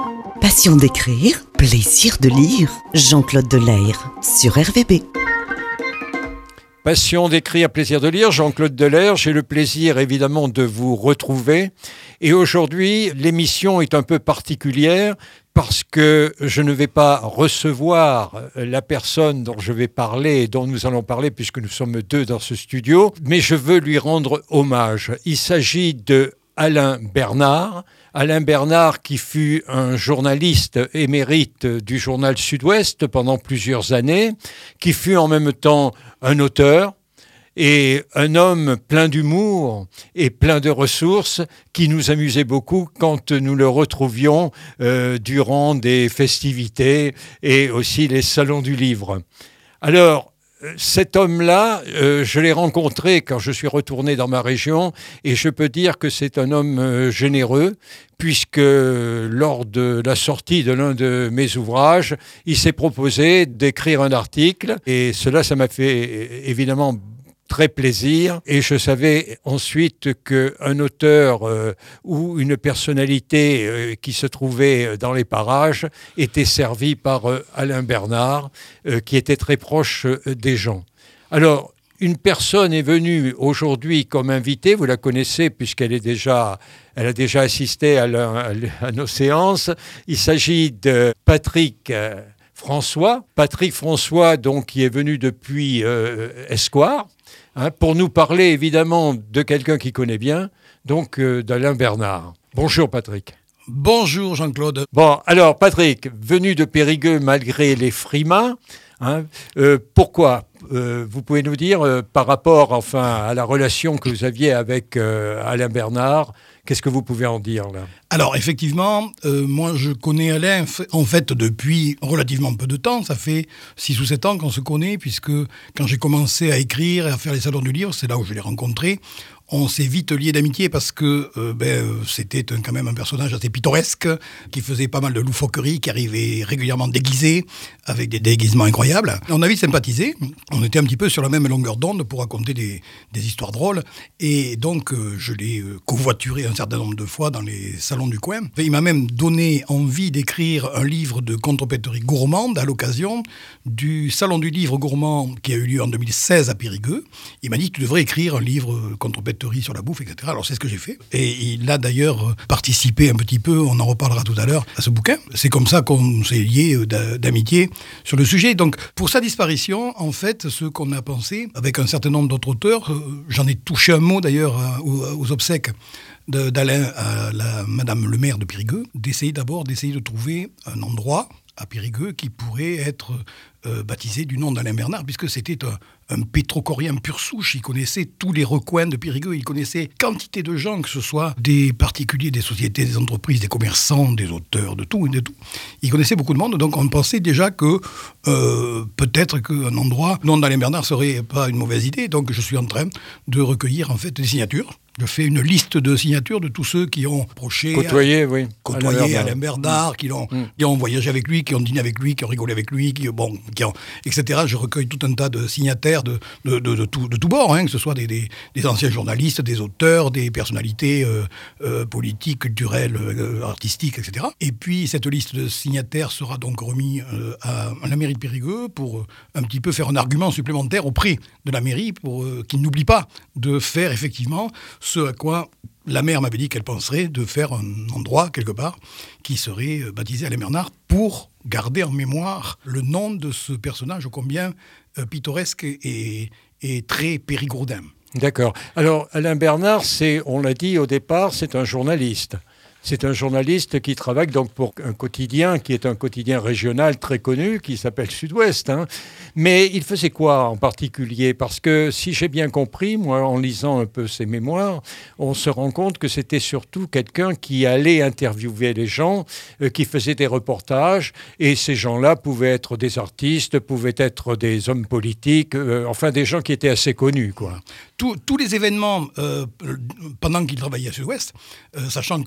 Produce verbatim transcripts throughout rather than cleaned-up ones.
Passion d'écrire, plaisir de lire. Jean-Claude Delaire sur R V B. Passion d'écrire, plaisir de lire. Jean-Claude Delaire, j'ai le plaisir évidemment de vous retrouver. Et aujourd'hui, l'émission est un peu particulière parce que je ne vais pas recevoir la personne dont je vais parler et dont nous allons parler puisque nous sommes deux dans ce studio, mais je veux lui rendre hommage. Il s'agit de Alain Bernard. Alain Bernard qui fut un journaliste émérite du journal Sud-Ouest pendant plusieurs années, qui fut en même temps un auteur et un homme plein d'humour et plein de ressources qui nous amusait beaucoup quand nous le retrouvions euh, durant des festivités et aussi les salons du livre. Alors, cet homme-là, euh, je l'ai rencontré quand je suis retourné dans ma région et je peux dire que c'est un homme euh, généreux puisque lors de la sortie de l'un de mes ouvrages, il s'est proposé d'écrire un article et cela, ça m'a fait évidemment très plaisir et je savais ensuite qu'un auteur euh, ou une personnalité euh, qui se trouvait dans les parages était servi par euh, Alain Bernard euh, qui était très proche euh, des gens. Alors, une personne est venue aujourd'hui comme invitée, vous la connaissez puisqu'elle est déjà, elle a déjà assisté à, la, à nos séances. Il s'agit de Patrick euh, François. Patrick François, donc, qui est venu depuis euh, Escoire. Hein, pour nous parler évidemment de quelqu'un qui connaît bien, donc euh, d'Alain Bernard. Bonjour Patrick. Bonjour Jean-Claude. Bon, alors Patrick, venu de Périgueux malgré les frimas, hein, euh, pourquoi euh, vous pouvez nous dire euh, par rapport enfin, à la relation que vous aviez avec euh, Alain Bernard, qu'est-ce que vous pouvez en dire là ? Alors effectivement, euh, moi je connais Alain en fait depuis relativement peu de temps, ça fait six ou sept ans qu'on se connaît, puisque quand j'ai commencé à écrire et à faire les salons du livre, c'est là où je l'ai rencontré. On s'est vite liés d'amitié parce que euh, ben, c'était un, quand même un personnage assez pittoresque, qui faisait pas mal de loufoqueries, qui arrivait régulièrement déguisé, avec des déguisements incroyables. On a vite sympathisé, on était un petit peu sur la même longueur d'onde pour raconter des, des histoires drôles, et donc euh, je l'ai euh, covoituré un certain nombre de fois dans les salons du coin. Il m'a même donné envie d'écrire un livre de contrepéterie gourmande à l'occasion du salon du livre gourmand qui a eu lieu en deux mille seize à Périgueux. Il m'a dit « Tu devrais écrire un livre contrepéterie sur la bouffe, et cetera » Alors c'est ce que j'ai fait. Et il a d'ailleurs participé un petit peu, on en reparlera tout à l'heure, à ce bouquin. C'est comme ça qu'on s'est liés d'amitié sur le sujet. Donc pour sa disparition, en fait, ce qu'on a pensé, avec un certain nombre d'autres auteurs, j'en ai touché un mot d'ailleurs aux, aux obsèques d'Alain à la Madame le maire de Périgueux, d'essayer d'abord d'essayer de trouver un endroit à Périgueux qui pourrait être euh, baptisé du nom d'Alain Bernard, puisque c'était un, un pétrocorien pur souche. Il connaissait tous les recoins de Périgueux, il connaissait quantité de gens, que ce soit des particuliers, des sociétés, des entreprises, des commerçants, des auteurs, de tout, de tout. Il connaissait beaucoup de monde, donc on pensait déjà que euh, peut-être qu'un endroit, le nom d'Alain Bernard serait pas une mauvaise idée, donc je suis en train de recueillir en fait des signatures. Je fais une liste de signatures de tous ceux qui ont approché, côtoyé, oui. côtoyé Alain Bernard, Alain Bernard qui, l'ont, mmh. qui ont voyagé avec lui, qui ont dîné avec lui, qui ont rigolé avec lui, qui, bon, qui ont, et cetera. Je recueille tout un tas de signataires de, de, de, de, tout, de tout bord, hein, que ce soit des, des, des anciens journalistes, des auteurs, des personnalités euh, euh, politiques, culturelles, euh, artistiques, et cetera. Et puis cette liste de signataires sera donc remise euh, à, à la mairie de Périgueux pour euh, un petit peu faire un argument supplémentaire auprès de la mairie pour euh, qu'ils n'oublient pas de faire effectivement ce à quoi la mère m'avait dit qu'elle penserait de faire un endroit, quelque part, qui serait baptisé Alain Bernard pour garder en mémoire le nom de ce personnage ô combien euh, pittoresque et, et très périgourdin. D'accord. Alors, Alain Bernard, c'est, on l'a dit au départ, c'est un journaliste. C'est un journaliste qui travaille donc pour un quotidien qui est un quotidien régional très connu qui s'appelle Sud-Ouest. Hein. Mais il faisait quoi en particulier ? Parce que si j'ai bien compris, moi en lisant un peu ses mémoires, on se rend compte que c'était surtout quelqu'un qui allait interviewer les gens, euh, qui faisait des reportages. Et ces gens-là pouvaient être des artistes, pouvaient être des hommes politiques, euh, enfin des gens qui étaient assez connus, quoi. Tous, tous les événements euh, pendant qu'il travaillait à Sud-Ouest, euh, sachant que dans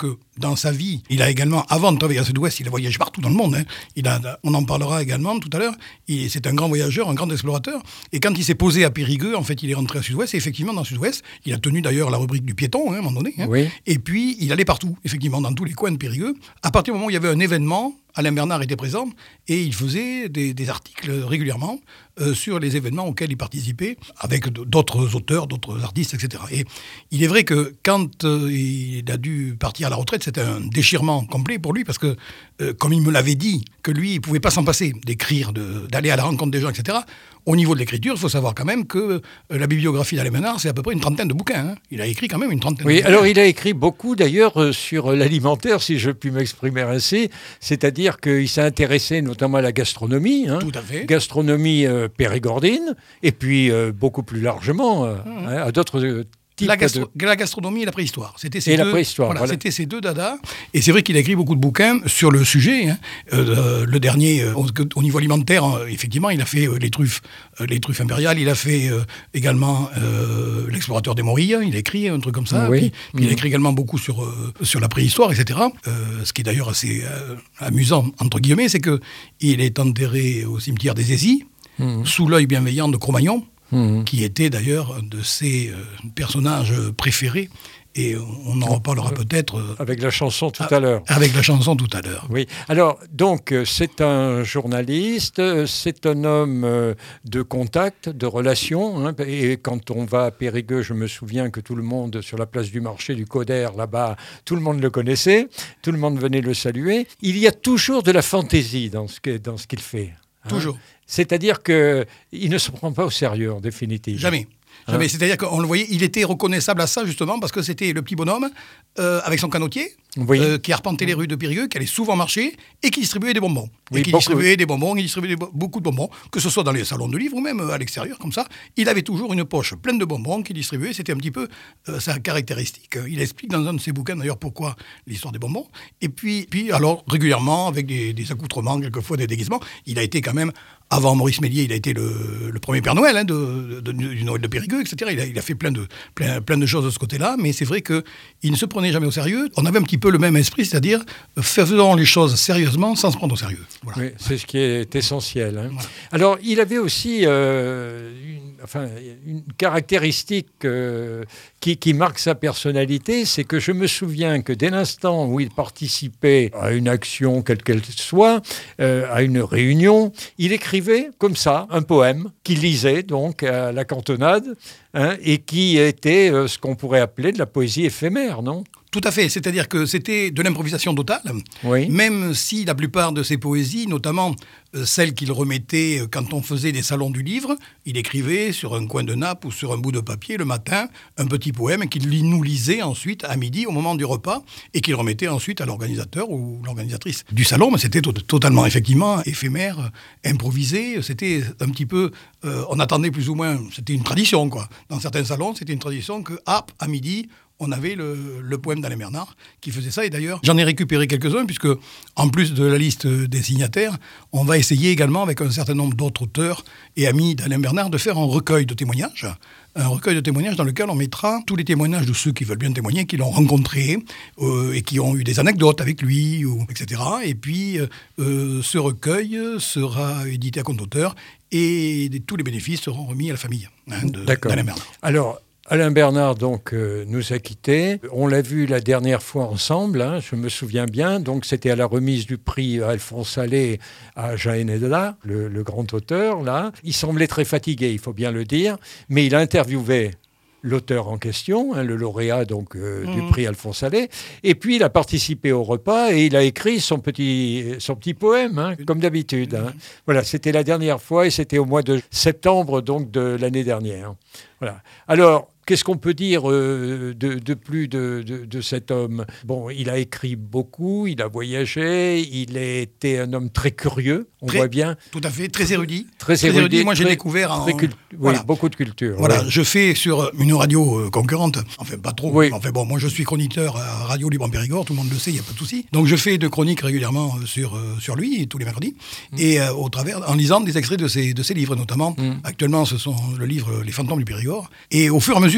dans sa vie, il a également, avant de travailler à Sud-Ouest, il a voyagé partout dans le monde. Hein. Il a, on en parlera également tout à l'heure. Il, c'est un grand voyageur, un grand explorateur. Et quand il s'est posé à Périgueux, en fait, il est rentré à Sud-Ouest. Et effectivement, dans Sud-Ouest, il a tenu d'ailleurs la rubrique du piéton, hein, à un moment donné. Hein. Oui. Et puis, il allait partout, effectivement, dans tous les coins de Périgueux. À partir du moment où il y avait un événement, Alain Bernard était présent et il faisait des, des articles régulièrement euh, sur les événements auxquels il participait avec d'autres auteurs, d'autres artistes, et cetera. Et il est vrai que quand euh, il a dû partir à la retraite, c'était un déchirement complet pour lui parce que, euh, comme il me l'avait dit, que lui, il ne pouvait pas s'en passer d'écrire, de, d'aller à la rencontre des gens, et cetera. Au niveau de l'écriture, il faut savoir quand même que euh, la bibliographie d'Alain Bernard, c'est à peu près une trentaine de bouquins. Hein. Il a écrit quand même une trentaine oui, de bouquins. Oui, alors il a écrit beaucoup d'ailleurs euh, sur l'alimentaire, si je puis m'exprimer ainsi, c'est-à-dire dire qu'il s'est intéressé notamment à la gastronomie, hein, Tout à fait. gastronomie euh, périgordine, et puis euh, beaucoup plus largement euh, mmh. hein, à d'autres euh, types la, gastro- de... la gastronomie et la préhistoire. C'était ces et deux, la préhistoire, voilà, voilà. C'était ces deux dadas. Et c'est vrai qu'il a écrit beaucoup de bouquins sur le sujet. Hein. Euh, le dernier, euh, au, au niveau alimentaire, euh, effectivement, il a fait euh, les truffes, euh, les truffes impériales. Il a fait euh, également euh, l'explorateur des Morilles. Il a écrit un truc comme ça. Oui. Puis, puis mmh. il a écrit également beaucoup sur euh, sur la préhistoire, et cetera. Euh, ce qui est d'ailleurs assez euh, amusant entre guillemets, c'est que il est enterré au cimetière des Aisies, mmh. sous l'œil bienveillant de Cro-Magnon. Mmh. Qui était d'ailleurs un de ses euh, personnages préférés. Et on en reparlera peut-être... Euh, avec la chanson tout à, à l'heure. Avec la chanson tout à l'heure. Oui. Alors, donc, c'est un journaliste, c'est un homme de contact, de relation. Hein, et quand on va à Périgueux, je me souviens que tout le monde, sur la place du marché du Coder, là-bas, tout le monde le connaissait. Tout le monde venait le saluer. Il y a toujours de la fantaisie dans ce, que, dans ce qu'il fait. Hein. Toujours. C'est-à-dire qu'il ne se prend pas au sérieux, en définitive. Jamais. Jamais. Hein? C'est-à-dire qu'on le voyait, il était reconnaissable à ça, justement, parce que c'était le petit bonhomme, euh, avec son canotier, oui. euh, qui arpentait les rues de Périgueux, qui allait souvent marcher, et qui distribuait des bonbons. Oui, et qui distribuait des bonbons, il distribuait des, beaucoup de bonbons, que ce soit dans les salons de livres ou même à l'extérieur, comme ça. Il avait toujours une poche pleine de bonbons qu'il distribuait. C'était un petit peu euh, sa caractéristique. Il explique dans un de ses bouquins, d'ailleurs, pourquoi l'histoire des bonbons. Et puis, puis alors, régulièrement, avec des, des accoutrements, quelquefois des déguisements, il a été quand même... Avant Maurice Méliès, il a été le, le premier Père Noël hein, de, de, de, du Noël de Périgueux, et cetera. Il a, il a fait plein de, plein, plein de choses de ce côté-là, mais c'est vrai qu'il ne se prenait jamais au sérieux. On avait un petit peu le même esprit, c'est-à-dire faisons les choses sérieusement sans se prendre au sérieux. Voilà. Oui, c'est ce qui est essentiel. Hein. Voilà. Alors, il avait aussi euh, une, enfin, une caractéristique euh, qui, qui marque sa personnalité, c'est que je me souviens que dès l'instant où il participait à une action, quelle qu'elle soit, euh, à une réunion, il écrivait comme ça, un poème qu'il lisait donc à la cantonade hein, et qui était euh, ce qu'on pourrait appeler de la poésie éphémère, non ? Tout à fait, c'est-à-dire que c'était de l'improvisation totale, oui. même si la plupart de ses poésies, notamment euh, celles qu'il remettait quand on faisait des salons du livre, il écrivait sur un coin de nappe ou sur un bout de papier le matin un petit poème qu'il nous lisait ensuite à midi au moment du repas et qu'il remettait ensuite à l'organisateur ou l'organisatrice du salon, mais c'était to- totalement effectivement éphémère, improvisé, c'était un petit peu, euh, on attendait plus ou moins, c'était une tradition quoi. Dans certains salons, c'était une tradition que hop, à midi, on avait le, le poème d'Alain Bernard qui faisait ça. Et d'ailleurs, j'en ai récupéré quelques-uns, puisque en plus de la liste des signataires, on va essayer également, avec un certain nombre d'autres auteurs et amis d'Alain Bernard, de faire un recueil de témoignages. Un recueil de témoignages dans lequel on mettra tous les témoignages de ceux qui veulent bien témoigner, qui l'ont rencontré euh, et qui ont eu des anecdotes avec lui, ou, et cetera. Et puis, euh, ce recueil sera édité à compte d'auteur et tous les bénéfices seront remis à la famille hein, de, d'Alain Bernard. Alors, Alain Bernard donc euh, nous a quittés. On l'a vu la dernière fois ensemble, hein, je me souviens bien. Donc c'était à la remise du prix Alphonse Allais à Jaénéda, le, le grand auteur là. Il semblait très fatigué, il faut bien le dire, mais il a interviewé l'auteur en question, hein, le lauréat donc euh, mmh. du prix Alphonse Allais, et puis il a participé au repas et il a écrit son petit, son petit poème, hein, comme d'habitude. Hein. Voilà, c'était la dernière fois et c'était au mois de septembre donc de l'année dernière. Voilà. Alors, qu'est-ce qu'on peut dire euh, de, de plus de, de, de cet homme ? Bon, il a écrit beaucoup, il a voyagé, il était un homme très curieux, on très, voit bien. Tout à fait, très érudit. Très, très érudit. érudit. Moi, j'ai très, découvert en... Cult... Voilà. Oui, beaucoup de culture. Voilà, ouais. Je fais sur une radio euh, concurrente, enfin pas trop, oui. enfin bon, moi je suis chroniqueur à Radio Libre en Périgord, tout le monde le sait, il n'y a pas de souci. Donc je fais de chroniques régulièrement sur, euh, sur lui, tous les mercredis, mm. et euh, au travers, en lisant des extraits de ses, de ses livres, notamment. Mm. Actuellement, ce sont le livre Les Fantômes du Périgord. Et au fur et à mesure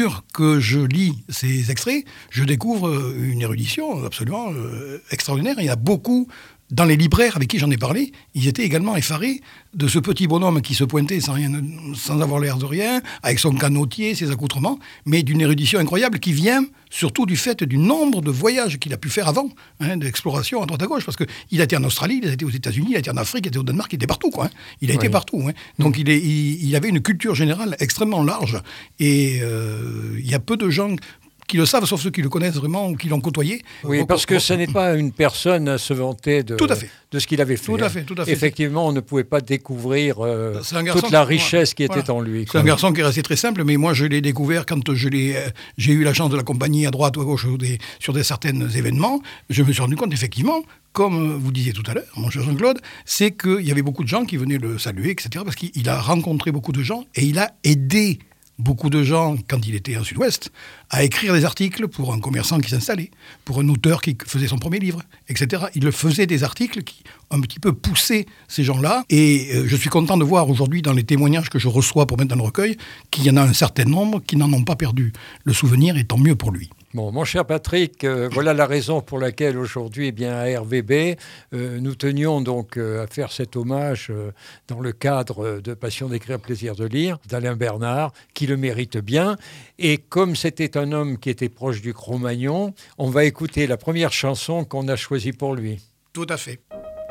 mesure que je lis ces extraits, je découvre une érudition absolument euh, extraordinaire. Il y a beaucoup... Dans les libraires avec qui j'en ai parlé, ils étaient également effarés de ce petit bonhomme qui se pointait sans, rien, sans avoir l'air de rien, avec son canotier, ses accoutrements, mais d'une érudition incroyable qui vient surtout du fait du nombre de voyages qu'il a pu faire avant, hein, d'exploration à droite à gauche, parce qu'il a été en Australie, il a été aux États-Unis, il a été en Afrique, il a été au Danemark, il était partout, quoi. Hein. Il a oui. été partout. Hein. Donc il, est, il, il avait une culture générale extrêmement large, et euh, il y a peu de gens... qui le savent, sauf ceux qui le connaissent vraiment ou qui l'ont côtoyé. Oui, au, parce que au, ce n'est pas une personne à se vanter de, tout à fait. de ce qu'il avait fait. Tout à fait, tout à fait. Effectivement, on ne pouvait pas découvrir euh, garçon, toute la richesse qui voilà. était en lui. C'est un garçon qui est resté très simple, mais moi je l'ai découvert quand je l'ai, euh, j'ai eu la chance de l'accompagner à droite ou à gauche sur des, sur des certains événements. Je me suis rendu compte, effectivement, comme vous disiez tout à l'heure, mon cher Jean-Claude, c'est qu'il y avait beaucoup de gens qui venaient le saluer, et cetera, parce qu'il a rencontré beaucoup de gens et il a aidé beaucoup de gens, quand il était en Sud-Ouest, à écrire des articles pour un commerçant qui s'installait, pour un auteur qui faisait son premier livre, et cetera. Il faisait des articles qui un petit peu poussaient ces gens-là. Et euh, je suis content de voir aujourd'hui, dans les témoignages que je reçois pour mettre dans le recueil, qu'il y en a un certain nombre qui n'en ont pas perdu le souvenir, et tant mieux pour lui. Bon, mon cher Patrick, euh, voilà la raison pour laquelle aujourd'hui, eh bien, à R V B, euh, nous tenions donc euh, à faire cet hommage euh, dans le cadre de Passion d'écrire, plaisir de lire, d'Alain Bernard, qui le mérite bien. Et comme c'était un homme qui était proche du Cro-Magnon, on va écouter la première chanson qu'on a choisie pour lui. Tout à fait.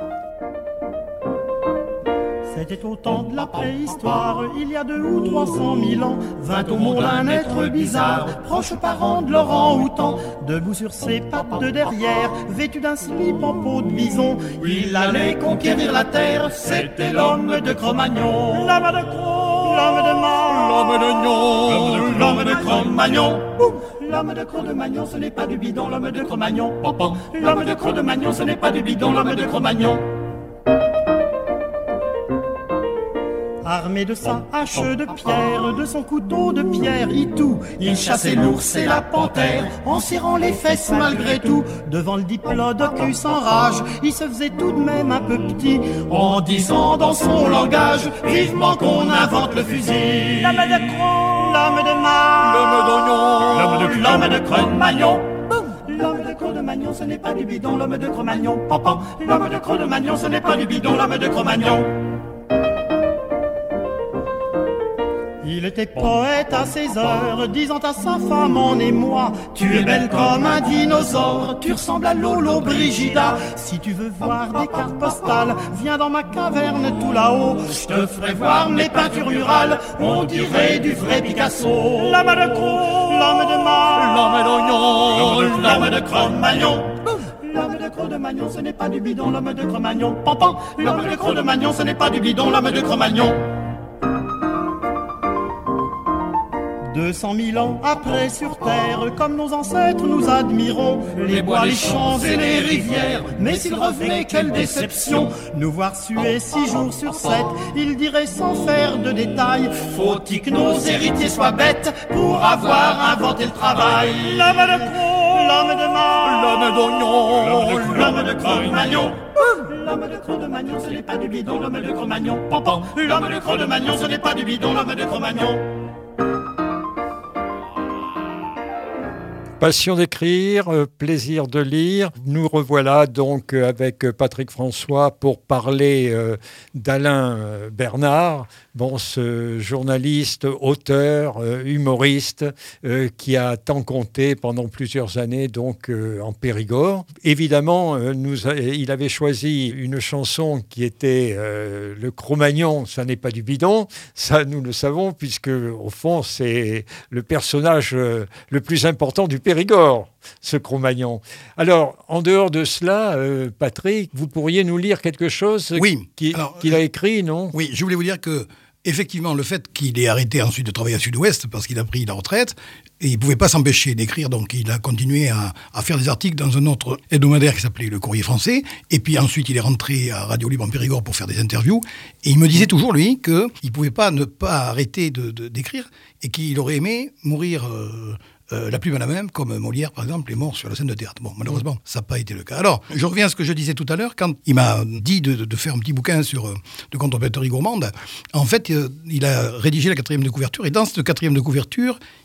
C'était au temps de la préhistoire, il y a deux ou trois cent mille ans, vint au monde un être bizarre, proche parent de l'orang-outan, debout sur ses pattes de derrière, vêtu d'un slip en peau de bison, il allait conquérir la terre, c'était l'homme de Cro-Magnon. L'homme de Cro, l'homme de Man, l'homme de Gnon, l'homme de Cro-Magnon. L'homme de Cro-Magnon, ce n'est pas du bidon, l'homme de Cro-Magnon. L'homme de Cro-Magnon, ce n'est pas du bidon, l'homme de Cro-Magnon. Armé de sa hache de pierre, de son couteau de pierre, Itou, il chassait l'ours et la panthère, en serrant les fesses malgré tout. Devant le diplodocus en rage, il se faisait tout de même un peu petit, en disant dans son langage, vivement qu'on invente le fusil. L'homme de Cro, l'homme de Man, l'homme d'Oignon, l'homme de Cro-Magnon. L'homme de Cro-Magnon, ce n'est pas du bidon, l'homme de Cro-Magnon. L'homme de Cro-Magnon, ce n'est pas du bidon, l'homme de Cro-Magnon. Il était poète à ses heures, disant à sa femme en émoi, tu es belle comme un dinosaure, tu ressembles à Lolo Brigida. Si tu veux voir des cartes postales, viens dans ma caverne tout là-haut, je te ferai voir mes peintures murales, on dirait du vrai Picasso. L'homme de Cro, l'homme de Man, l'homme d'Oignon, l'homme de Cro-Magnon. L'homme de Cro-Magnon, ce n'est pas du bidon, l'homme de Cro-Magnon. Pampan, l'homme de Cro-Magnon, ce n'est pas du bidon, l'homme de Cro-Magnon. Deux cent mille ans après sur terre, comme nos ancêtres nous admirons les bois, les champs et les rivières. Mais s'il revenait, quelle déception, nous voir suer six jours sur sept. Il dirait sans faire de détails, faut-il que nos héritiers soient bêtes pour avoir inventé le travail. L'homme de Cro, l'homme de Man, l'homme d'Oignon, l'homme de Cro-Magnon. L'homme de Cro-Magnon, ce n'est pas du bidon, l'homme de Cro-Magnon. L'homme de Cro-Magnon, ce n'est pas du bidon, l'homme de Cro-Magnon. Passion d'écrire, euh, plaisir de lire. Nous revoilà donc euh, avec Patrick François pour parler euh, d'Alain euh, Bernard, bon, ce journaliste, auteur, euh, humoriste euh, qui a tant compté pendant plusieurs années donc euh, en Périgord. Évidemment, euh, nous a, il avait choisi une chanson qui était euh, le Cro-Magnon, ça n'est pas du bidon, ça nous le savons puisque au fond c'est le personnage euh, le plus important du Périgord. Périgord, ce Cro-Magnon. Alors, en dehors de cela, euh, Patrick, vous pourriez nous lire quelque chose oui. qui, Alors, qu'il a écrit, non ? Oui, je voulais vous dire que, effectivement, le fait qu'il ait arrêté ensuite de travailler à Sud-Ouest, parce qu'il a pris la retraite, et il ne pouvait pas s'empêcher d'écrire, donc il a continué à, à faire des articles dans un autre hebdomadaire qui s'appelait Le Courrier Français, et puis ensuite il est rentré à Radio Libre en Périgord pour faire des interviews, et il me disait toujours, lui, qu'il ne pouvait pas ne pas arrêter de, de, d'écrire, et qu'il aurait aimé mourir... Euh, Euh, la plume à la même, comme Molière, par exemple, est mort sur la scène de théâtre. Bon, malheureusement, ça n'a pas été le cas. Alors, je reviens à ce que je disais tout à l'heure, quand il m'a dit de, de faire un petit bouquin sur euh, de contrepéterie gourmande. En fait, euh, il a rédigé la quatrième de couverture, et dans cette quatrième de couverture,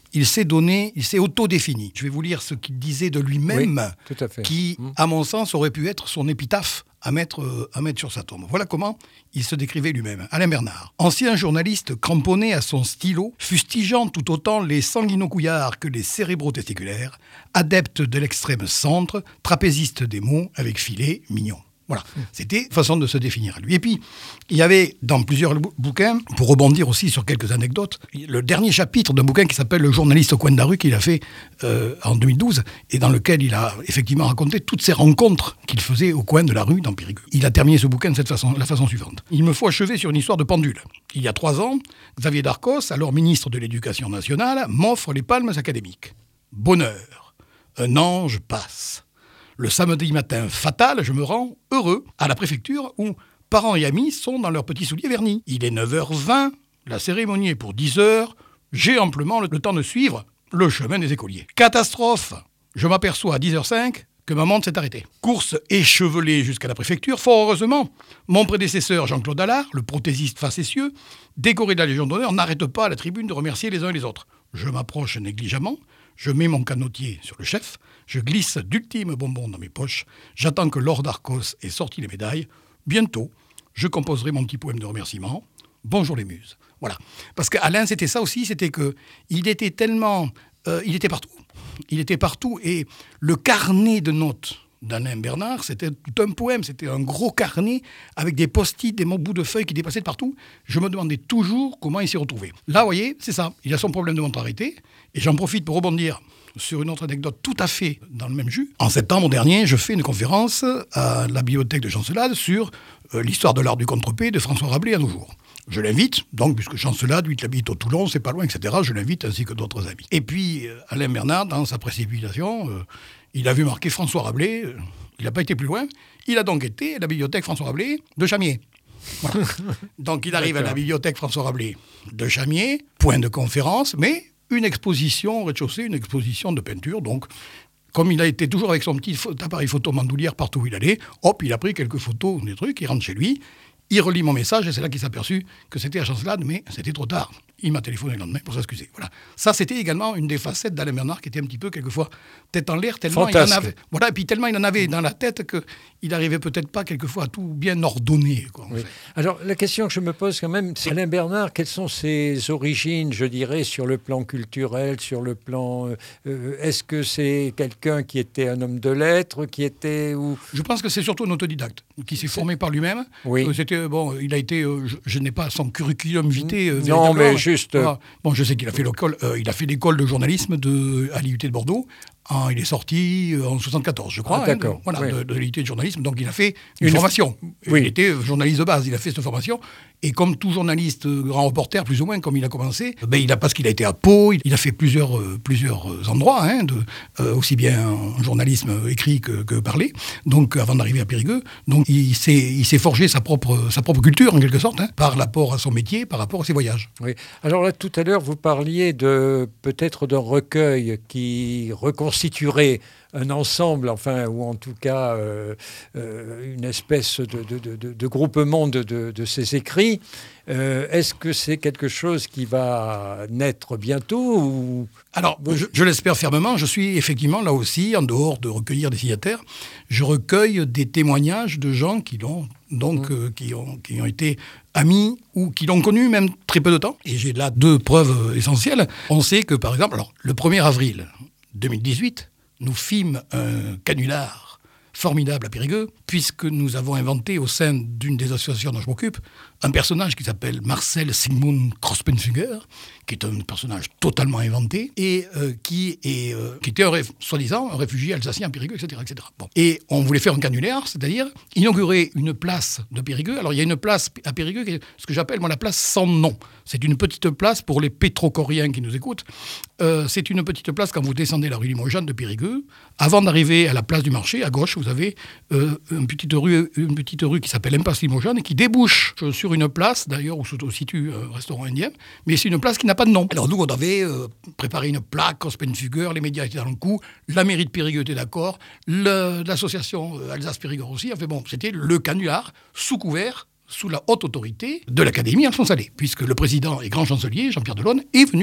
il s'est donné, il s'est auto-défini. Je vais vous lire ce qu'il disait de lui-même, oui, tout à fait. qui, mmh. à mon sens, aurait pu être son épitaphe à mettre, euh, à mettre sur sa tombe. Voilà comment il se décrivait lui-même. Alain Bernard, ancien journaliste cramponné à son stylo, fustigeant tout autant les sanguinocouillards que les cérébro-testiculaires, adepte de l'extrême centre, trapéziste des mots avec filet mignon. Voilà, c'était façon de se définir à lui. Et puis, il y avait dans plusieurs bou- bouquins, pour rebondir aussi sur quelques anecdotes, le dernier chapitre d'un bouquin qui s'appelle « Le journaliste au coin de la rue » qu'il a fait euh, en deux mille douze, et dans lequel il a effectivement raconté toutes ces rencontres qu'il faisait au coin de la rue dans Périgueux. Il a terminé ce bouquin de cette façon, la façon suivante. Il me faut achever sur une histoire de pendule. Il y a trois ans, Xavier Darcos, alors ministre de l'Éducation nationale, m'offre les palmes académiques. Bonheur, un ange passe. Le samedi matin fatal, je me rends heureux à la préfecture où parents et amis sont dans leurs petits souliers vernis. Il est neuf heures vingt, la cérémonie est pour dix heures, j'ai amplement le temps de suivre le chemin des écoliers. Catastrophe, je m'aperçois à dix heures cinq que ma montre s'est arrêtée. Course échevelée jusqu'à la préfecture, fort heureusement, mon prédécesseur Jean-Claude Allard, le prothésiste facétieux, décoré de la Légion d'honneur, n'arrête pas à la tribune de remercier les uns et les autres. Je m'approche négligemment, je mets mon canotier sur le chef, je glisse d'ultimes bonbons dans mes poches, j'attends que Lord Darcos ait sorti les médailles. Bientôt, je composerai mon petit poème de remerciement. Bonjour les muses. Voilà. Parce qu'Alain, c'était ça aussi, c'était qu'il était tellement... Euh, il était partout. Il était partout et le carnet de notes d'Alain Bernard, c'était tout un poème, c'était un gros carnet avec des post-it, des bouts de feuilles qui dépassaient de partout. Je me demandais toujours comment il s'y retrouvait. Là, vous voyez, c'est ça. Il a son problème de montre arrêtée et j'en profite pour rebondir sur une autre anecdote tout à fait dans le même jus. En septembre dernier, je fais une conférence à la bibliothèque de Chancelade sur euh, l'histoire de l'art du contre-pied de François Rabelais à nos jours. Je l'invite, donc, puisque Chancelade, lui, il habite au Toulon, c'est pas loin, et cetera, je l'invite ainsi que d'autres amis. Et puis, euh, Alain Bernard, dans sa précipitation, euh, il a vu marquer François Rabelais, euh, il n'a pas été plus loin, il a donc été à la bibliothèque François Rabelais de Chamiers. Voilà. Donc, il arrive D'accord. à la bibliothèque François Rabelais de Chamiers, point de conférence, mais une exposition au rez-de-chaussée, une exposition de peinture, donc... Comme il a été toujours avec son petit appareil photo mandoulière partout où il allait, hop, il a pris quelques photos, des trucs, il rentre chez lui, il relit mon message et c'est là qu'il s'est aperçu que c'était à Chancelade, mais c'était trop tard. Il m'a téléphoné le lendemain pour s'excuser. Voilà. Ça, c'était également une des facettes d'Alain Bernard qui était un petit peu, quelquefois, tête en l'air, tellement Fantasque. il en avait. Voilà, et puis tellement il en avait dans la tête qu'il n'arrivait peut-être pas, quelquefois, à tout bien ordonner. Quoi, oui. Alors, la question que je me pose quand même, c'est Alain Bernard, quelles sont ses origines, je dirais, sur le plan culturel, sur le plan... Euh, est-ce que c'est quelqu'un qui était un homme de lettres, qui était... Ou... Je pense que c'est surtout un autodidacte, qui s'est formé par lui-même. Oui. Euh, c'était, bon, il a été... Euh, je, je n'ai pas son curriculum vitae. Euh, non, mais juste... Voilà. Bon, je sais qu'il a fait l'école, euh, il a fait l'école de journalisme de, à l'I U T de Bordeaux. Ah, il est sorti en soixante-quatorze, je crois. Ah, d'accord. Hein, voilà, oui. de, de l'I U T de journalisme. Donc, il a fait une, une formation. F... Oui. Il était journaliste de base. Il a fait cette formation. Et comme tout journaliste, grand reporter, plus ou moins, comme il a commencé, ben, il a, parce qu'il a été à Pau, il a fait plusieurs, euh, plusieurs endroits, hein, de, euh, aussi bien en journalisme écrit que, que parlé. Donc, avant d'arriver à Périgueux. Donc, il s'est, il s'est forgé sa propre, sa propre culture, en quelque sorte, hein, par rapport à son métier, par rapport à ses voyages. Oui. Alors là, tout à l'heure, vous parliez de, peut-être d'un recueil qui reconstituerait un ensemble, enfin, ou en tout cas euh, euh, une espèce de, de, de, de groupement de, de, de ses écrits. Euh, est-ce que c'est quelque chose qui va naître bientôt ou... Alors, je, je l'espère fermement. Je suis effectivement, là aussi, en dehors de recueillir des signataires, je recueille des témoignages de gens qui l'ont, donc, mmh. euh, qui, ont, qui ont été amis ou qui l'ont connu même très peu de temps. Et j'ai là deux preuves essentielles. On sait que, par exemple, alors, le premier avril deux mille dix-huit, nous fîmes un canular formidable à Périgueux, puisque nous avons inventé au sein d'une des associations dont je m'occupe, un personnage qui s'appelle Marcel Sigmund Krospenfugger, qui est un personnage totalement inventé, et euh, qui, est, euh, qui était, un réf- soi-disant, un réfugié alsacien à Périgueux, et cetera et cetera. Bon. Et on voulait faire un canular, c'est-à-dire inaugurer une place de Périgueux. Alors, il y a une place à Périgueux, qui est ce que j'appelle, moi, la place sans nom. C'est une petite place pour les pétrocoriens qui nous écoutent. Euh, c'est une petite place quand vous descendez la rue Limoges de Périgueux. Avant d'arriver à la place du marché, à gauche, vous avez euh, une, petite rue, une petite rue qui s'appelle Impasse Limoges et qui débouche sur une place, d'ailleurs, où se situe un restaurant indien. Mais c'est une place qui n'a pas de nom. Alors nous, on avait euh, préparé une plaque, Krospenfugger, les médias étaient dans le coup, la mairie de Périgueux était d'accord, le, l'association Alsace-Périgueux aussi. Enfin bon, c'était le canular sous couvert, sous la haute autorité de l'Académie Alphonse Allais, puisque le président et grand chancelier, Jean-Pierre Delaune, est venu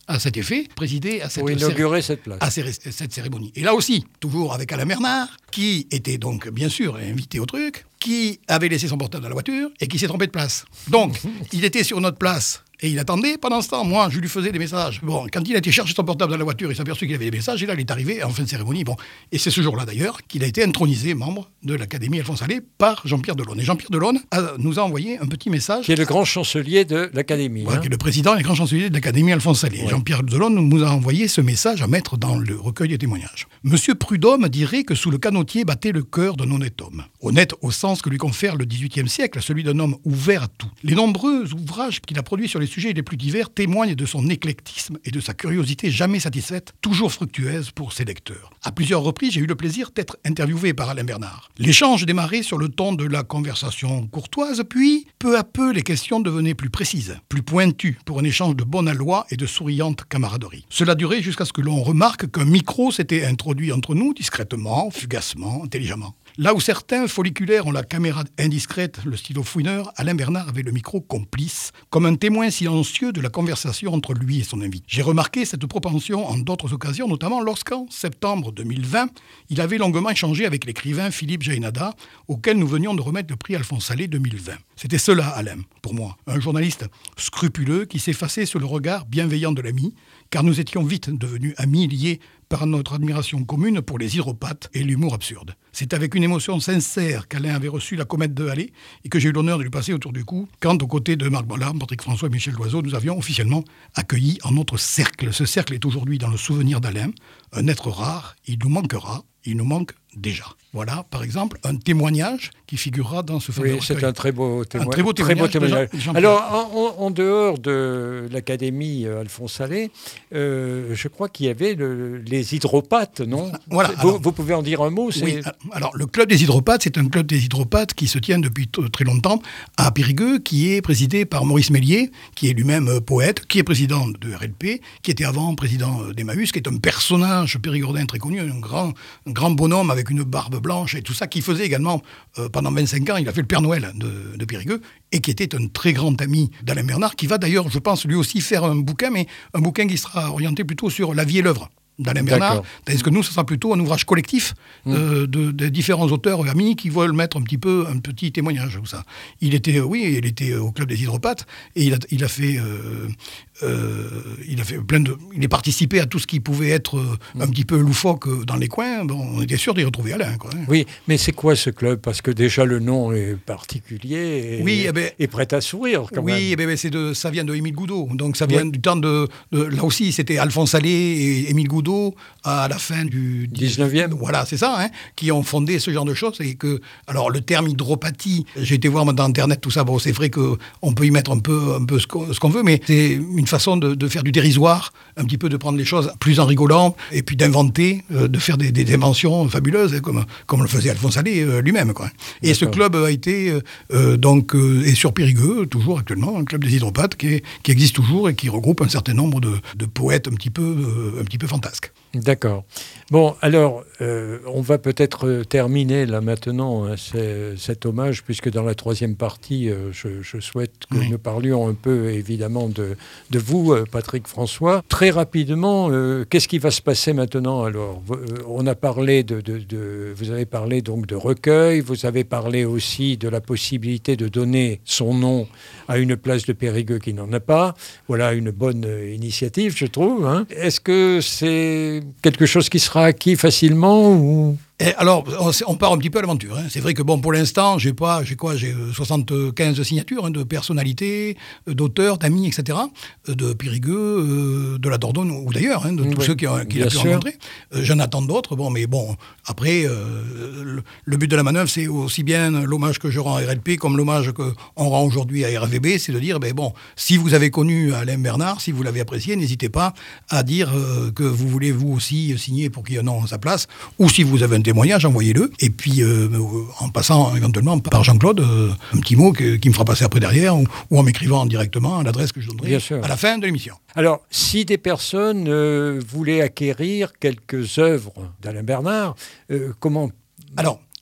à cet effet, présidé à cette, pour inaugurer céré- cette place. à céré- cette cérémonie. Et là aussi, toujours avec Alain Bernard, qui était donc bien sûr invité au truc, qui avait laissé son portable dans la voiture et qui s'est trompé de place. Donc, il était sur notre place. Et il attendait pendant ce temps. Moi, je lui faisais des messages. Bon, quand il a été chercher son portable dans la voiture, il s'est aperçu qu'il avait des messages. Et là, il est arrivé en fin de cérémonie. Bon, et c'est ce jour-là, d'ailleurs, qu'il a été intronisé membre de l'Académie Alphonse Allais par Jean-Pierre Delaune. Et Jean-Pierre Delaune a, nous a envoyé un petit message. Qui est le grand chancelier de l'Académie. Voilà, hein. qui est le président et le grand chancelier de l'Académie Alphonse Allais. Ouais. Jean-Pierre Delaune nous a envoyé ce message à mettre dans le recueil des témoignages. Monsieur Prudhomme dirait que sous le canotier battait le cœur d'un honnête homme. Honnête au sens que lui confère le dix-huitième siècle, celui d'un homme ouvert à tout. Les nombreux ouvrages qu'il a produits sur les sujets les plus divers témoigne de son éclectisme et de sa curiosité jamais satisfaite, toujours fructueuse pour ses lecteurs. À plusieurs reprises, j'ai eu le plaisir d'être interviewé par Alain Bernard. L'échange démarrait sur le ton de la conversation courtoise, puis, peu à peu, les questions devenaient plus précises, plus pointues, pour un échange de bonne aloi et de souriante camaraderie. Cela durait jusqu'à ce que l'on remarque qu'un micro s'était introduit entre nous, discrètement, fugacement, intelligemment. Là où certains folliculaires ont la caméra indiscrète, le stylo fouineur, Alain Bernard avait le micro complice, comme un témoin silencieux de la conversation entre lui et son invité. J'ai remarqué cette propension en d'autres occasions, notamment lorsqu'en septembre deux mille vingt, il avait longuement échangé avec l'écrivain Philippe Jaénada, auquel nous venions de remettre le prix Alphonse Allais deux mille vingt. C'était cela, Alain, pour moi, un journaliste scrupuleux qui s'effaçait sur le regard bienveillant de l'ami, car nous étions vite devenus amis liés par notre admiration commune pour les hydropathes et l'humour absurde. C'est avec une émotion sincère qu'Alain avait reçu la comète de Halley et que j'ai eu l'honneur de lui passer autour du cou quand, aux côtés de Marc Bollard, Patrick François et Michel Loiseau, nous avions officiellement accueilli en notre cercle. Ce cercle est aujourd'hui dans le souvenir d'Alain, un être rare, il nous manquera, il nous manque déjà. Voilà, par exemple, un témoignage qui figurera dans ce fameux Oui, recueil. c'est un très beau, témo- Un très beau témoignage de Jean- Jean-Pierre. Alors, en, en- en dehors de l'Académie euh, Alphonse Allais, euh, je crois qu'il y avait le- les hydropathes, non ? Voilà, Vous, alors- vous pouvez en dire un mot c'est... Oui, alors le club des hydropathes, c'est un club des hydropathes qui se tient depuis t- très longtemps à Périgueux, qui est présidé par Maurice Mélier, qui est lui-même euh, poète, qui est président de R L P, qui était avant président euh, d'Emmaüs, qui est un personnage périgourdin très connu, un grand, un grand bonhomme avec une barbe blanche et tout ça, qui faisait également, euh, pendant vingt-cinq ans, il a fait le Père Noël de, de Périgueux, et qui était un très grand ami d'Alain Bernard, qui va d'ailleurs, je pense, lui aussi faire un bouquin, mais un bouquin qui sera orienté plutôt sur la vie et l'œuvre d'Alain Bernard, D'accord. tandis que nous, ce sera plutôt un ouvrage collectif Mmh. euh, de, de différents auteurs amis qui veulent mettre un petit peu un petit témoignage. Ou ça. Il était, euh, oui, il était au club des hydropathes et il a, il a fait, euh, euh, il a fait plein de, il a participé à tout ce qui pouvait être euh, Mmh. un petit peu loufoque euh, dans les coins. Bon, on était sûr d'y retrouver Alain, quoi. Oui, mais c'est quoi ce club ? Parce que déjà le nom est particulier et, Oui, eh ben- et prêt à sourire quand même. Oui, eh ben, c'est de, ça vient de Émile Goudot. Donc ça vient oui. du temps de, de... Là aussi, c'était Alphonse Allais et Émile Goudot à la fin du... dix-neuvième. Voilà, c'est ça, hein, qui ont fondé ce genre de choses. Et que, alors, le terme hydropathie, j'ai été voir dans Internet, tout ça, bon, c'est vrai qu'on peut y mettre un peu, un peu ce qu'on, ce qu'on veut, mais c'est une façon de, de faire du dérisoire, un petit peu de prendre les choses plus en rigolant, et puis d'inventer, euh, de faire des, des inventions fabuleuses, comme, comme le faisait Alphonse Allais euh, lui-même, quoi. Et D'accord. Ce club a été, euh, donc, euh, est sur Périgueux, toujours actuellement, un club des hydropathes qui, est, qui existe toujours et qui regroupe un certain nombre de, de poètes un petit peu, euh, un petit peu fantasques. D'accord. Bon, alors, euh, on va peut-être terminer là maintenant hein, cet hommage, puisque dans la troisième partie, euh, je, je souhaite que oui. nous parlions un peu évidemment de, de vous, Patrick François. Très rapidement, euh, qu'est-ce qui va se passer maintenant alors ? euh, On a parlé de, de, de, vous avez parlé donc de recueil, vous avez parlé aussi de la possibilité de donner son nom à une place de Périgueux qui n'en a pas. Voilà une bonne initiative, je trouve. Hein. Est-ce que c'est quelque chose qui sera acquis facilement ou... Et alors, on part un petit peu à l'aventure. Hein. C'est vrai que bon, pour l'instant, j'ai pas, j'ai quoi, j'ai soixante-quinze signatures hein, de personnalités, d'auteurs, d'amis, et cetera, de Périgueux, de la Dordogne ou d'ailleurs, hein, de tous oui, ceux qu'il qui a pu rencontrer. J'en attends d'autres. Bon, mais bon, après, euh, le, le but de la manœuvre, c'est aussi bien l'hommage que je rends à R L P comme l'hommage qu'on rend aujourd'hui à R V B, c'est de dire, ben bon, si vous avez connu Alain Bernard, si vous l'avez apprécié, n'hésitez pas à dire euh, que vous voulez vous aussi signer pour qu'il y ait un nom à sa place, ou si vous avez un témoignage, envoyez-le. Et puis, euh, en passant éventuellement par Jean-Claude, euh, un petit mot que, qui me fera passer après derrière, ou, ou en m'écrivant directement à l'adresse que je donnerai à la fin de l'émission. Alors, si des personnes euh, voulaient acquérir quelques œuvres d'Alain Bernard, euh, comment... Alors,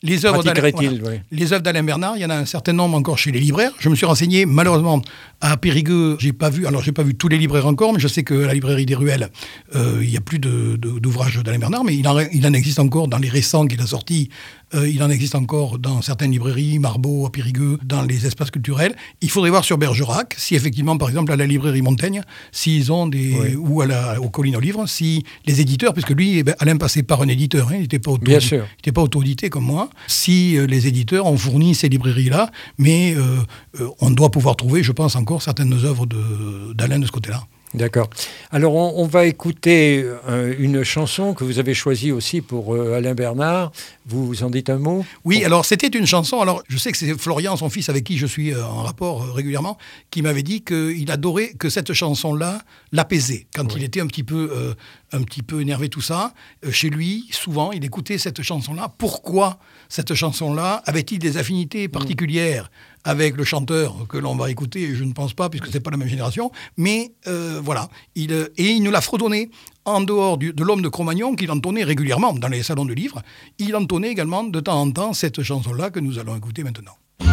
Les œuvres d'Alain, Pratiquerait-il, voilà. oui. Les œuvres d'Alain Bernard, il y en a un certain nombre encore chez les libraires. Je me suis renseigné, malheureusement, à Périgueux, j'ai pas vu, alors j'ai pas vu tous les libraires encore, mais je sais que à la librairie des Ruelles, euh, il y a plus de, de, d'ouvrages d'Alain Bernard, mais il en, il en existe encore dans les récents qu'il a sortis. Euh, il en existe encore dans certaines librairies, Marbeau, à Périgueux, dans les espaces culturels. Il faudrait voir sur Bergerac si effectivement, par exemple, à la librairie Montaigne, s'ils ont des, oui. ou à la, aux Collines aux Livres, si les éditeurs, puisque lui, eh ben, Alain passait par un éditeur, hein, il n'était pas auto, Bien sûr. il n'était pas auto-édité comme moi. Si euh, les éditeurs ont fourni ces librairies-là, mais euh, euh, on doit pouvoir trouver, je pense encore, certaines œuvres de, d'Alain de ce côté-là. D'accord. Alors, on, on va écouter euh, une chanson que vous avez choisie aussi pour euh, Alain Bernard. Vous, vous en dites un mot ? Oui, bon. Alors c'était une chanson. Alors je sais que c'est Florian, son fils, avec qui je suis euh, en rapport euh, régulièrement, qui m'avait dit qu'il adorait que cette chanson-là l'apaisait. Quand oui. il était un petit peu, euh, un petit peu énervé, tout ça, euh, chez lui, souvent, il écoutait cette chanson-là. Pourquoi cette chanson-là avait-il des affinités particulières mmh. avec le chanteur que l'on va écouter? Je ne pense pas, puisque c'est pas la même génération. Mais euh, voilà, il, et il nous l'a fredonné. En dehors du, de l'homme de Cro-Magnon, qu'il entonnait régulièrement dans les salons de livres, il entonnait également de temps en temps cette chanson-là que nous allons écouter maintenant.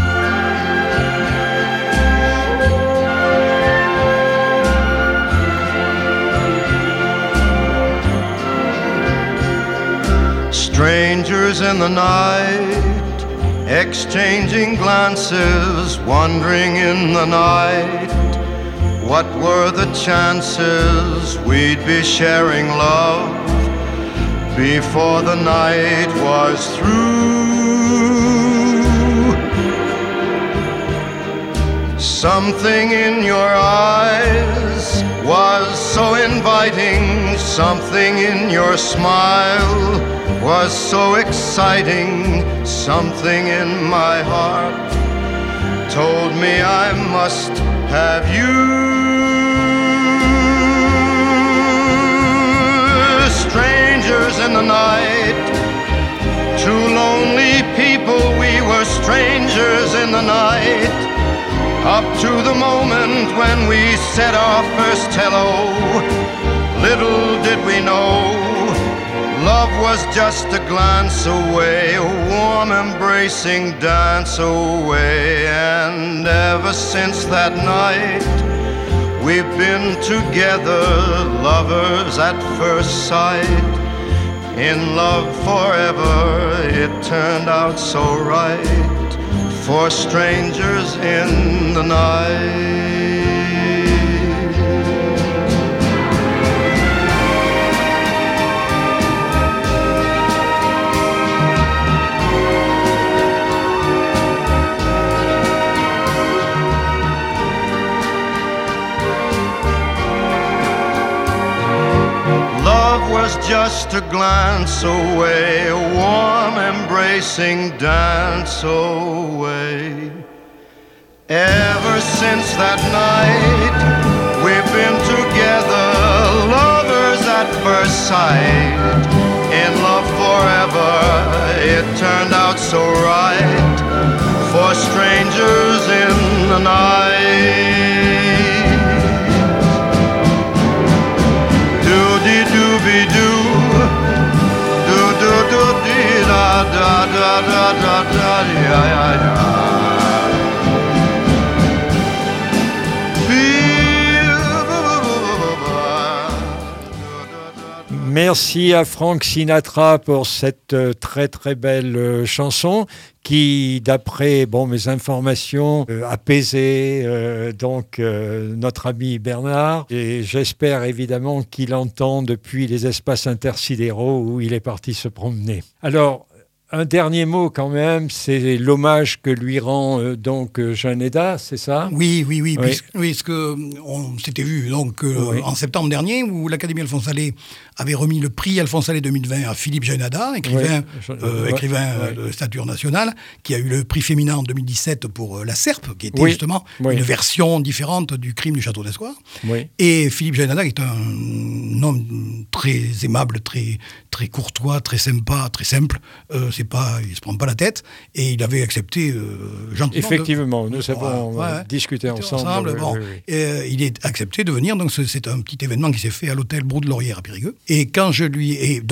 Strangers in the night, exchanging glances, wandering in the night. What were the chances we'd be sharing love before the night was through? Something in your eyes was so inviting, something in your smile was so exciting, something in my heart told me I must have you. Strangers in the night, two lonely people, we were strangers in the night, up to the moment when we said our first hello. Little did we know, love was just a glance away, a warm embracing dance away. And ever since that night, we've been together, lovers at first sight, in love forever. It turned out so right for strangers in the night. Was just a glance away, a warm embracing dance away. Ever since that night, we've been together, lovers at first sight, in love forever. It turned out so right for strangers in the night. Da da da da da da yeah, yeah, yeah. Merci à Frank Sinatra pour cette très très belle chanson qui, d'après bon, mes informations, euh, apaisait euh, donc euh, notre ami Bernard. Et j'espère évidemment qu'il entend depuis les espaces intersidéraux où il est parti se promener. Alors, un dernier mot quand même, c'est l'hommage que lui rend euh, donc Jeanne Héda, c'est ça ? Oui, oui, oui, oui. Puisque, oui, parce que on s'était vu donc euh, oui. en septembre dernier où l'Académie Alphonse Allais avait remis le prix Alphonse Allais deux mille vingt à Philippe Jeanne Héda, écrivain, oui. euh, écrivain oui. de stature nationale, qui a eu le prix féminin en deux mille dix-sept pour euh, La Serpe, qui était oui. justement oui. une version différente du Crime du Château d'Escoir. Oui. Et Philippe Jeanne Héda, qui est un homme très aimable, très très courtois, très sympa, très simple. Euh, c'est pas, il se prend pas la tête, et il avait accepté euh, gentiment. Effectivement, de, nous avons ouais, ouais, discuté ensemble. ensemble oui, bon. oui, oui. Et, euh, il est accepté de venir, donc c'est, c'est un petit événement qui s'est fait à l'hôtel Brou de Laurière à Périgueux. Et quand je lui ai donc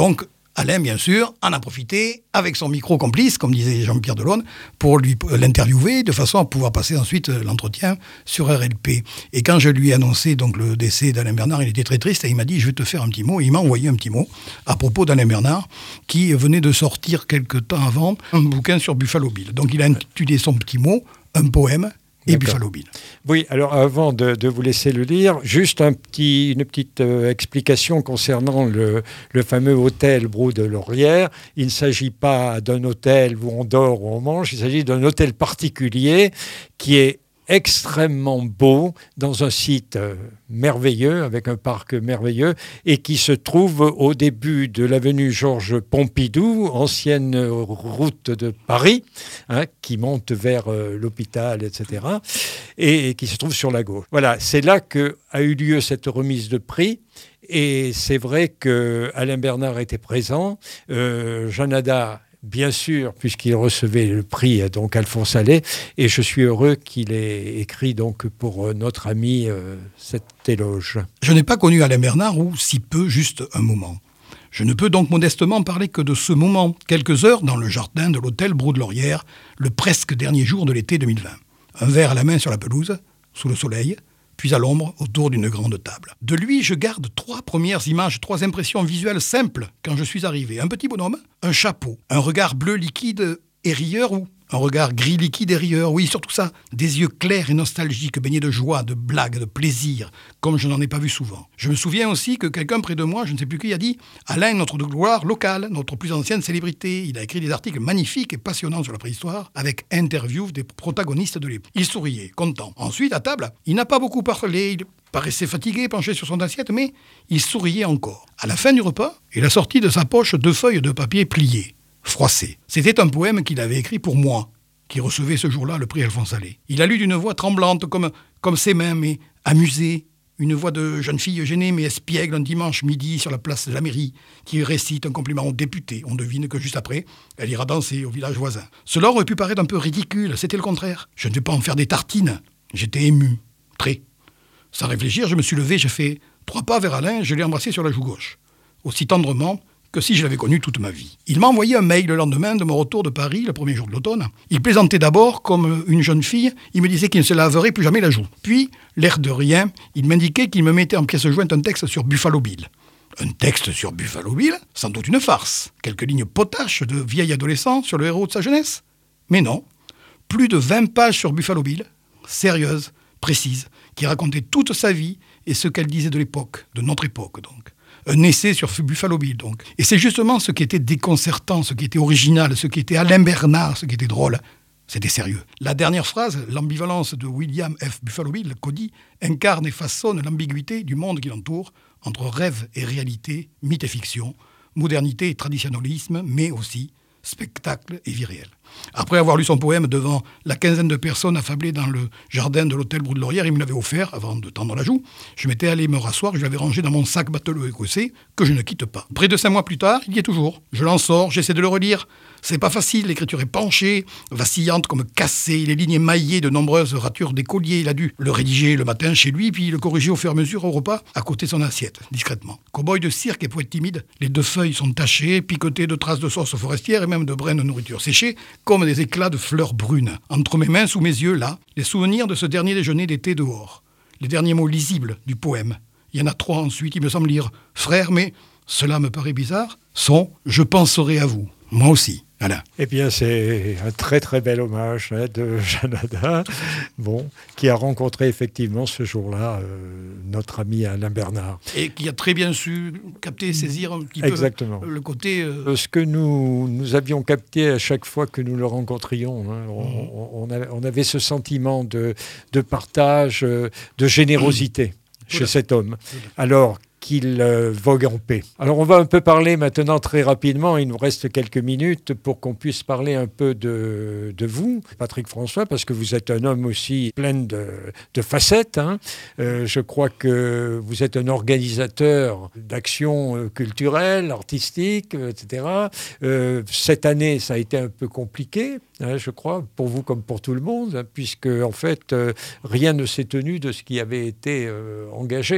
Alain, bien sûr, en a profité avec son micro complice, comme disait Jean-Pierre Delaune, pour lui l'interviewer de façon à pouvoir passer ensuite l'entretien sur R L P. Et quand je lui ai annoncé donc, le décès d'Alain Bernard, il était très triste et il m'a dit « je vais te faire un petit mot ». Et il m'a envoyé un petit mot à propos d'Alain Bernard qui venait de sortir quelque temps avant un bouquin sur Buffalo Bill. Donc il a intitulé son petit mot « Un poème ». Et D'accord. Buffalo Bill. Oui, alors avant de, de vous laisser le lire, juste un petit, une petite euh, explication concernant le, le fameux hôtel Brou de Laurière. Il ne s'agit pas d'un hôtel où on dort ou on mange, il s'agit d'un hôtel particulier qui est extrêmement beau, dans un site euh, merveilleux, avec un parc merveilleux, et qui se trouve au début de l'avenue Georges Pompidou, ancienne route de Paris, hein, qui monte vers euh, l'hôpital, et cetera, et, et qui se trouve sur la gauche. Voilà, c'est là qu'a eu lieu cette remise de prix. Et c'est vrai qu'Alain Bernard était présent, euh, Jeanne Hada, bien sûr, puisqu'il recevait le prix donc Alphonse Allais, et je suis heureux qu'il ait écrit donc pour notre ami euh, cet éloge. Je n'ai pas connu Alain Bernard, ou si peu, juste un moment. Je ne peux donc modestement parler que de ce moment, quelques heures dans le jardin de l'hôtel Brou de Laurière, le presque dernier jour de l'été deux mille vingt. Un verre à la main sur la pelouse, sous le soleil, puis à l'ombre, autour d'une grande table. De lui, je garde trois premières images, trois impressions visuelles simples quand je suis arrivé. Un petit bonhomme, un chapeau, un regard bleu liquide et rieur ou un regard gris liquide et rieur. Oui, surtout ça. Des yeux clairs et nostalgiques, baignés de joie, de blagues, de plaisir, comme je n'en ai pas vu souvent. Je me souviens aussi que quelqu'un près de moi, je ne sais plus qui, a dit « Alain, notre gloire locale, notre plus ancienne célébrité. Il a écrit des articles magnifiques et passionnants sur la préhistoire, avec interviews des protagonistes de l'époque. » Il souriait, content. Ensuite, à table, il n'a pas beaucoup parlé, il paraissait fatigué, penché sur son assiette, mais il souriait encore. À la fin du repas, il a sorti de sa poche deux feuilles de papier pliées, froissées. C'était un poème qu'il avait écrit pour moi, qui recevait ce jour-là le prix Alphonse Allais. Il a lu d'une voix tremblante, comme, comme ses mains, mais amusée. Une voix de jeune fille gênée, mais espiègle, un dimanche midi sur la place de la mairie, qui récite un compliment au député. On devine que juste après, elle ira danser au village voisin. Cela aurait pu paraître un peu ridicule, c'était le contraire. Je ne vais pas en faire des tartines. J'étais ému, très. Sans réfléchir, je me suis levé, j'ai fait trois pas vers Alain, je l'ai embrassé sur la joue gauche. Aussi tendrement que si je l'avais connu toute ma vie. Il m'a envoyé un mail le lendemain de mon retour de Paris, le premier jour de l'automne. Il plaisantait d'abord comme une jeune fille, il me disait qu'il ne se laverait plus jamais la joue. Puis, l'air de rien, il m'indiquait qu'il me mettait en pièce jointe un texte sur Buffalo Bill. Un texte sur Buffalo Bill, sans doute une farce. Quelques lignes potaches de vieil adolescent sur le héros de sa jeunesse. Mais non, plus de vingt pages sur Buffalo Bill, sérieuses, précises, qui racontaient toute sa vie et ce qu'elle disait de l'époque, de notre époque donc. Un essai sur Buffalo Bill, donc. Et c'est justement ce qui était déconcertant, ce qui était original, ce qui était Alain Bernard, ce qui était drôle. C'était sérieux. La dernière phrase, l'ambivalence de William F. Buffalo Bill, Cody, incarne et façonne l'ambiguïté du monde qui l'entoure, entre rêve et réalité, mythe et fiction, modernité et traditionnalisme, mais aussi spectacle et vie réelle. Après avoir lu son poème devant la quinzaine de personnes affablées dans le jardin de l'hôtel Brou de Laurière, il me l'avait offert avant de tendre la joue. Je m'étais allé me rasseoir, je l'avais rangé dans mon sac batelot écossais que je ne quitte pas. Près de cinq mois plus tard, il y est toujours. Je l'en sors, j'essaie de le relire. C'est pas facile, l'écriture est penchée, vacillante comme cassée, les lignes émaillées de nombreuses ratures d'écoliers. Il a dû le rédiger le matin chez lui, puis le corriger au fur et à mesure au repas, à côté de son assiette, discrètement. Cow-boy de cirque et poète timide, les deux feuilles sont tachées, piquetées de traces de sauce forestière et même de brins de nourriture séchée, comme des éclats de fleurs brunes. Entre mes mains, sous mes yeux, là, les souvenirs de ce dernier déjeuner d'été dehors. Les derniers mots lisibles du poème. Il y en a trois ensuite, il me semble lire « Frère, mais cela me paraît bizarre », sont « Je penserai à vous ». Moi aussi. Voilà. Eh bien, c'est un très très bel hommage hein, de Jeanne Hada, bon, qui a rencontré effectivement ce jour-là euh, notre ami Alain Bernard. Et qui a très bien su capter, saisir un petit Exactement. peu le côté... Euh... Ce que nous, nous avions capté à chaque fois que nous le rencontrions. Hein, on, mmh. on, avait, on avait ce sentiment de, de partage, de générosité mmh. chez cet homme. Alors qu'il euh, vogue en paix. Alors on va un peu parler maintenant très rapidement, il nous reste quelques minutes pour qu'on puisse parler un peu de, de vous, Patrick François, parce que vous êtes un homme aussi plein de, de facettes. Hein. Euh, je crois que vous êtes un organisateur d'actions euh, culturelles, artistiques, et cetera. Euh, cette année, ça a été un peu compliqué, hein, je crois, pour vous comme pour tout le monde, hein, puisque en fait, euh, rien ne s'est tenu de ce qui avait été euh, engagé.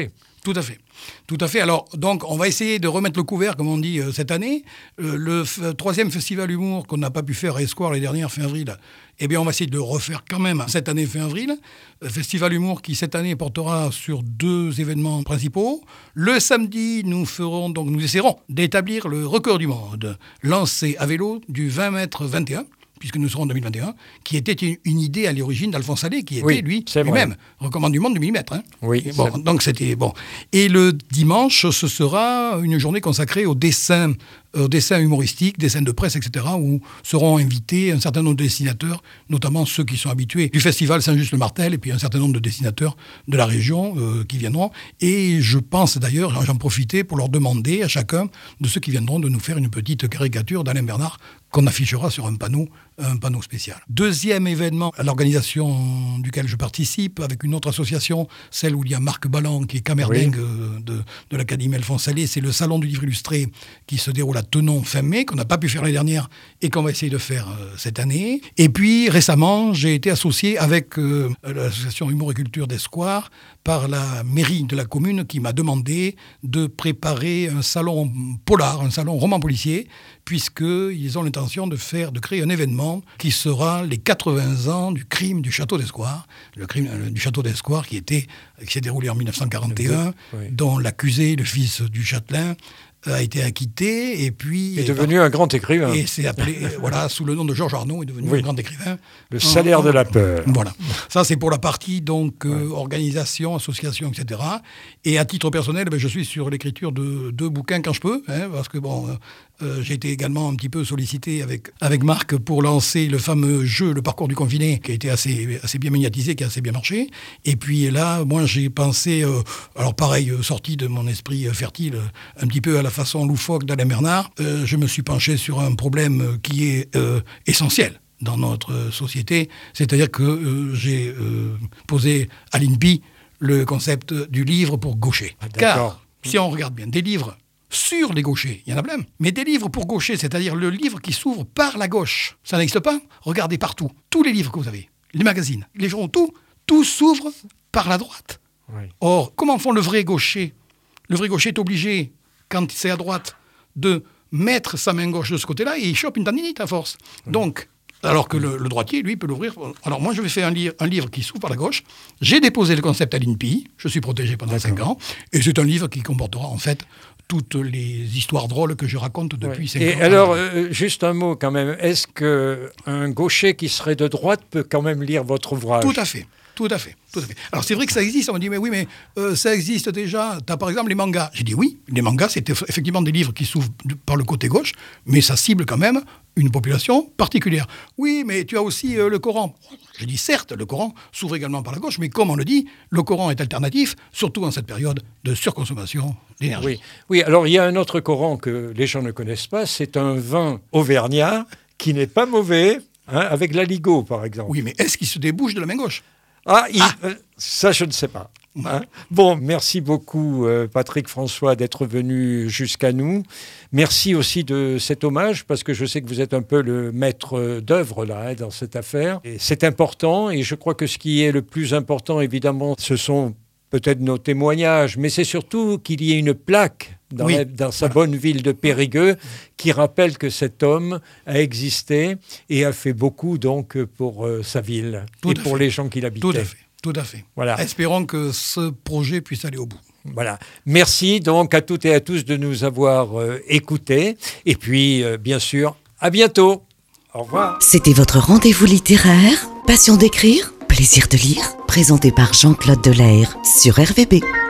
Tout à fait. Tout à fait. Alors, donc, on va essayer de remettre le couvert, comme on dit, euh, cette année. Euh, le f- troisième festival humour qu'on n'a pas pu faire à Esquire les dernières, fin avril, eh bien, on va essayer de le refaire quand même cette année, fin avril. Euh, festival humour qui, cette année, portera sur deux événements principaux. Le samedi, nous ferons, donc, nous essaierons d'établir le record du monde, lancé à vélo du vingt mètres vingt et un, puisque nous serons en deux mille vingt et un, qui était une, une idée à l'origine d'Alphonse Allais, qui était, oui, lui, c'est lui-même, recommande du monde du millimètre. Hein. Oui, bon, c'est... donc c'était bon. Et le dimanche, ce sera une journée consacrée au dessin, au dessin humoristique, dessin de presse, et cetera, où seront invités un certain nombre de dessinateurs, notamment ceux qui sont habitués du festival Saint-Just-le-Martel, et puis un certain nombre de dessinateurs de la région euh, qui viendront. Et je pense d'ailleurs, j'en profite pour leur demander à chacun de ceux qui viendront de nous faire une petite caricature d'Alain Bernard qu'on affichera sur un panneau, un panneau spécial. Deuxième événement à l'organisation duquel je participe, avec une autre association, celle où il y a Marc Balland, qui est camerdingue oui. de, de l'Académie Alphonse Allais, c'est le Salon du Livre Illustré qui se déroule à Thonon fin mai, qu'on n'a pas pu faire l'année dernière et qu'on va essayer de faire euh, cette année. Et puis récemment, j'ai été associé avec euh, l'association Humour et Culture d'Esquire par la mairie de la commune qui m'a demandé de préparer un salon polar, un salon roman policier, puisqu'ils ont l'intention de faire, de créer un événement qui sera les quatre-vingts ans du crime du château d'Esquire, le crime euh, du château d'Esquire qui était, qui s'est déroulé en dix-neuf cent quarante et un, oui. dont l'accusé, le fils du châtelain, a été acquitté et puis... Il est devenu par... un grand écrivain. Et c'est appelé, voilà, sous le nom de Georges Arnaud, est devenu oui. un grand écrivain. Le salaire en, en, de la peur. Voilà. Ça, c'est pour la partie, donc, ouais. euh, organisation, association, et cetera. Et à titre personnel, ben, je suis sur l'écriture de deux bouquins quand je peux, hein, parce que, bon, euh, j'ai été également un petit peu sollicité avec, avec Marc pour lancer le fameux jeu, le parcours du confiné, qui a été assez, assez bien médiatisé, qui a assez bien marché. Et puis là, moi, j'ai pensé, euh, alors pareil, euh, sorti de mon esprit euh, fertile, un petit peu à la façon loufoque d'Alain Bernard, euh, je me suis penché sur un problème qui est euh, essentiel dans notre société, c'est-à-dire que euh, j'ai euh, posé à l'I N P I le concept du livre pour gauchers. Ah, car, si on regarde bien, des livres sur les gauchers, il y en a plein, mais des livres pour gauchers, c'est-à-dire le livre qui s'ouvre par la gauche, ça n'existe pas. Regardez partout, tous les livres que vous avez, les magazines, les journaux, tout, tout s'ouvre par la droite. Oui. Or, comment font le vrai gaucher ? Le vrai gaucher est obligé, quand c'est à droite, de mettre sa main gauche de ce côté-là et il chope une tendinite à force. Mmh. Donc, alors que le, le droitier, lui, peut l'ouvrir. Alors moi, je vais faire un, li- un livre qui s'ouvre par la gauche. J'ai déposé le concept à l'I N P I. Je suis protégé pendant cinq ans. Et c'est un livre qui comportera, en fait, toutes les histoires drôles que je raconte depuis cinq ouais. ans. Et alors, euh, juste un mot quand même. Est-ce qu'un gaucher qui serait de droite peut quand même lire votre ouvrage ? Tout à fait. Tout à fait, tout à fait. Alors c'est vrai que ça existe, on me dit mais oui mais euh, ça existe déjà, tu as par exemple les mangas. J'ai dit oui, les mangas c'est effectivement des livres qui s'ouvrent par le côté gauche, mais ça cible quand même une population particulière. Oui mais tu as aussi euh, le Coran. J'ai dit certes, le Coran s'ouvre également par la gauche, mais comme on le dit, le Coran est alternatif, surtout en cette période de surconsommation d'énergie. Oui, oui. Alors il y a un autre Coran que les gens ne connaissent pas, c'est un vin auvergnat qui n'est pas mauvais, hein, avec l'aligot par exemple. Oui mais est-ce qu'il se débouche de la main gauche ? Ah, il, ah, euh, ça, je ne sais pas. Hein. Bon, merci beaucoup, euh, Patrick François, d'être venu jusqu'à nous. Merci aussi de cet hommage, parce que je sais que vous êtes un peu le maître d'œuvre là, hein, dans cette affaire. Et c'est important, et je crois que ce qui est le plus important, évidemment, ce sont peut-être nos témoignages, mais c'est surtout qu'il y ait une plaque dans, oui. la, dans sa voilà. bonne ville de Périgueux qui rappelle que cet homme a existé et a fait beaucoup donc pour euh, sa ville Tout et pour fait. les gens qui l'habitaient. Tout à fait. Tout à fait. Voilà. Espérons que ce projet puisse aller au bout. Voilà. Merci donc à toutes et à tous de nous avoir euh, écoutés. Et puis, euh, bien sûr, à bientôt. Au revoir. C'était votre rendez-vous littéraire. Passion d'écrire, plaisir de lire. Présenté par Jean-Claude Delair sur R V B.